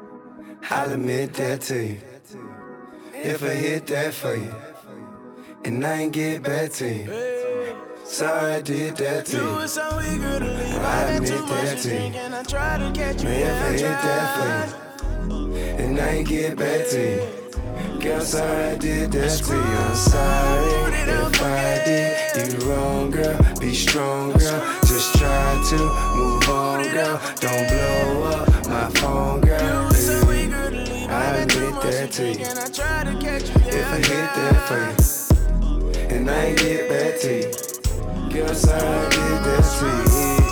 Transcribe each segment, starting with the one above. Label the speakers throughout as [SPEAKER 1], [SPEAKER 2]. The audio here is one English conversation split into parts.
[SPEAKER 1] I'll admit that to you. If I hit that for you, and I ain't get back to you. Sorry I did that to you. I admit that to you. Man, if I hit that for you, and I ain't get back to you. Girl, I'm sorry I did that to you. I'm sorry if I did you wrong, girl. Be strong, girl. Just try to move on, girl. Don't blow up my phone, girl. I admit that to you. If I hit that for you, and I ain't get back to you. Girl, I'm sorry I did that to you.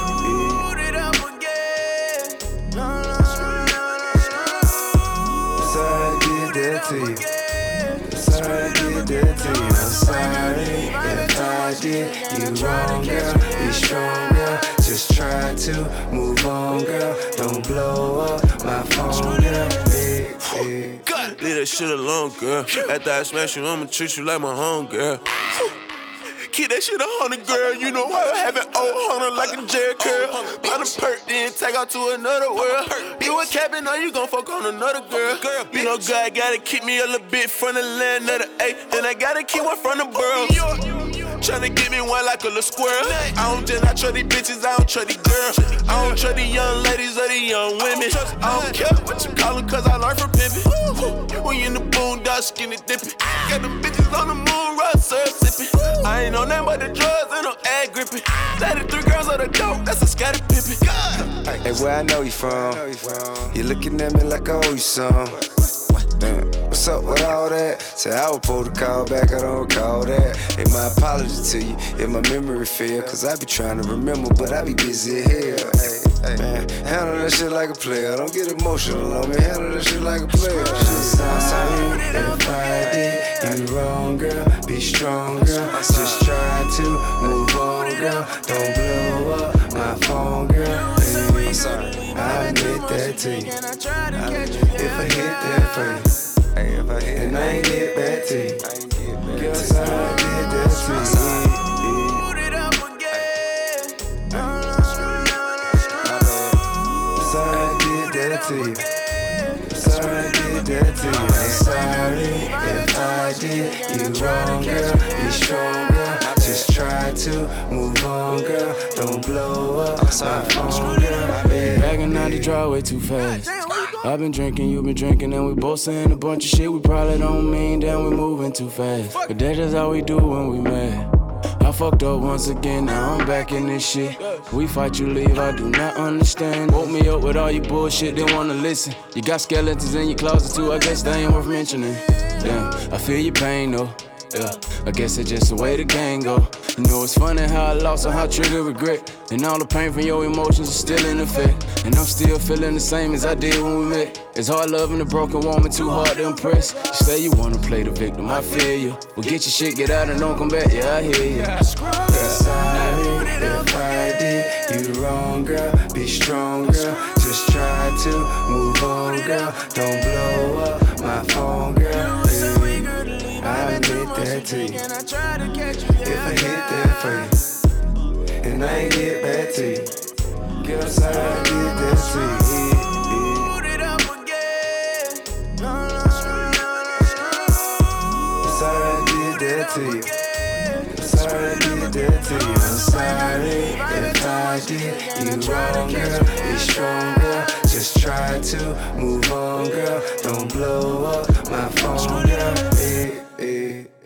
[SPEAKER 1] Sorry I did that to you. Sorry I did that to you. I'm sorry if I did you wrong, girl. Be strong, girl. Just try to move on, girl. Don't blow up my phone, girl.
[SPEAKER 2] Leave that shit alone, girl. After I smash you, I'ma treat you like my home, girl. Keep that shit 100, girl. You know I have it old hunter like a Jerry curl. On a perk, then take out to another world. You a cabin, or you gon' fuck on another girl. You know God gotta keep me a little bit from the land of the A, and I gotta keep one from the world. Tryna get me one like a little squirrel. I don't trust these bitches, I don't trust these girls. I don't trust these young ladies or these young women. I don't care what you call them, cause I learned from pimpin'. We in the boondocks, skinny dippin'. Got them bitches on the moon, rock syrup sippin'. I ain't on nothing but the drugs and no ad grippin'. 33 girls on the dope, that's a scattered pippin'.
[SPEAKER 1] Hey, where I know you from? You looking at me like I owe you some. What's up with all that? Say I was supposed to call back, I don't recall that. Hey, my apology to you if my memory fail, cause I be trying to remember, but I be busy as hell. Hey, man, handle that shit like a player. Don't get emotional on me, handle that shit like a player. Sorry if I did you wrong, girl. Be strong, girl. Just try to move on, girl. Don't blow up my phone, girl. Hey, I'm sorry, I admit that to you. If I hit that for you, and I ain't get back to you. Girl, sorry I did that to you. Sorry I did that to you. Sorry I did that to you. I'm sorry if I did you wrong, girl. Be strong, girl. Just try to move on, girl. Don't blow up my phone, girl.
[SPEAKER 3] Bagging out the driveway too fast. I've been drinking, you've been drinking, and we both saying a bunch of shit we probably don't mean. Damn, we moving too fast. But that's just how we do when we mad. I fucked up once again, now I'm back in this shit. We fight, you leave, I do not understand. Woke me up with all your bullshit, didn't wanna listen. You got skeletons in your closet too, I guess they ain't worth mentioning. Damn, I feel your pain though. Yeah, I guess it's just the way the game go. You know it's funny how I lost and how I trigger regret. And all the pain from your emotions is still in effect. And I'm still feeling the same as I did when we met. It's hard loving a broken woman, too hard to impress. You say you wanna play the victim, I feel you. Well, get your shit, get out and don't come back, yeah, I hear you.
[SPEAKER 1] Sorry if I did you wrong, girl. Be strong, girl. Just try to move on, girl. Don't blow up my phone, girl. I admit that to you. If I hit that for you, and I ain't get back to you. Girl, sorry I did that to you. Sorry I did that to you. Sorry I did that to you. I'm sorry if I did you wrong, girl. Be strong, girl. Just try to move on, girl. Don't blow up my phone, girl.